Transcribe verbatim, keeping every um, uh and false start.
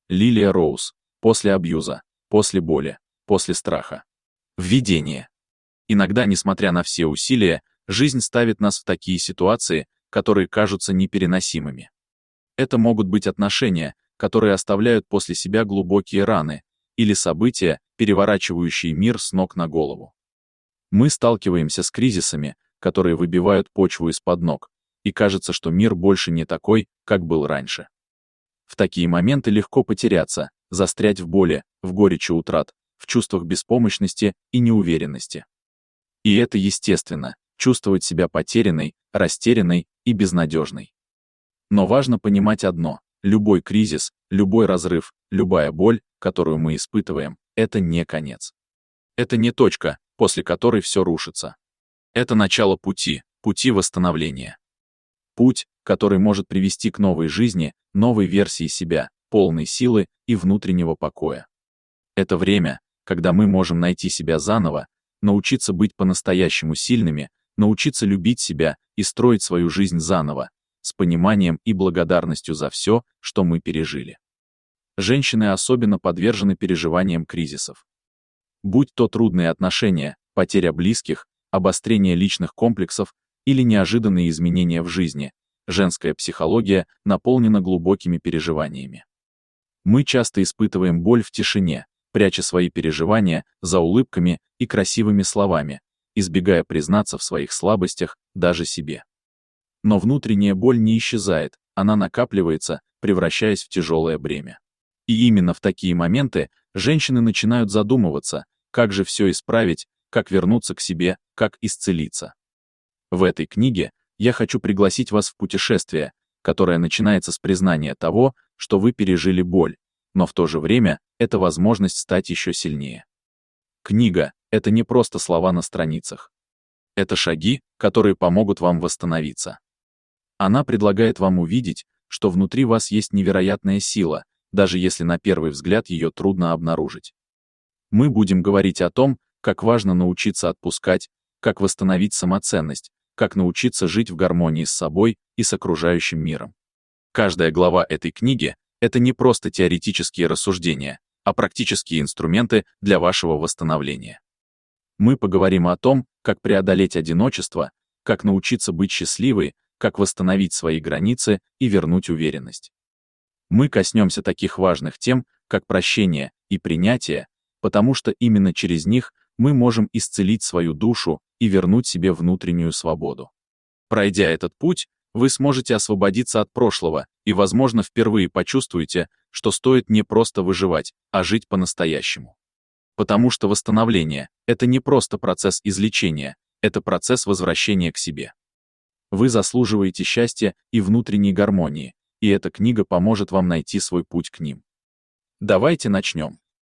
Лилия Роуз. После абьюза, после боли, после страха. Введение. Иногда, несмотря на все усилия, жизнь ставит нас в такие ситуации, которые кажутся непереносимыми. Это могут быть отношения, которые оставляют после себя глубокие раны, или события, переворачивающие мир с ног на голову. Мы сталкиваемся с кризисами, которые выбивают почву из-под ног, и кажется, что мир больше не такой, как был раньше. В такие моменты легко потеряться, застрять в боли, в горечи утрат, в чувствах беспомощности и неуверенности. И это естественно, чувствовать себя потерянной, растерянной и безнадежной. Но важно понимать одно: любой кризис, любой разрыв, любая боль, которую мы испытываем, это не конец. Это не точка, после которой все рушится. Это начало пути, пути восстановления. Путь, который может привести к новой жизни, новой версии себя, полной силы и внутреннего покоя. Это время, когда мы можем найти себя заново, научиться быть по-настоящему сильными, научиться любить себя и строить свою жизнь заново, с пониманием и благодарностью за все, что мы пережили. Женщины особенно подвержены переживаниям кризисов. Будь то трудные отношения, потеря близких, обострение личных комплексов или неожиданные изменения в жизни, женская психология наполнена глубокими переживаниями. Мы часто испытываем боль в тишине, пряча свои переживания за улыбками и красивыми словами, избегая признаться в своих слабостях даже себе. Но внутренняя боль не исчезает, она накапливается, превращаясь в тяжелое бремя. И именно в такие моменты женщины начинают задумываться, как же все исправить, как вернуться к себе, как исцелиться. В этой книге я хочу пригласить вас в путешествие, которое начинается с признания того, что вы пережили боль, но в то же время это возможность стать еще сильнее. Книга — это не просто слова на страницах. Это шаги, которые помогут вам восстановиться. Она предлагает вам увидеть, что внутри вас есть невероятная сила, даже если на первый взгляд ее трудно обнаружить. Мы будем говорить о том, как важно научиться отпускать, как восстановить самоценность, как научиться жить в гармонии с собой и с окружающим миром. Каждая глава этой книги — это не просто теоретические рассуждения, а практические инструменты для вашего восстановления. Мы поговорим о том, как преодолеть одиночество, как научиться быть счастливой, как восстановить свои границы и вернуть уверенность. Мы коснемся таких важных тем, как прощение и принятие, потому что именно через них мы можем исцелить свою душу и вернуть себе внутреннюю свободу. Пройдя этот путь, вы сможете освободиться от прошлого и, возможно, впервые почувствуете, что стоит не просто выживать, а жить по-настоящему. Потому что восстановление — это не просто процесс излечения, это процесс возвращения к себе. Вы заслуживаете счастья и внутренней гармонии, и эта книга поможет вам найти свой путь к ним. Давайте начнем.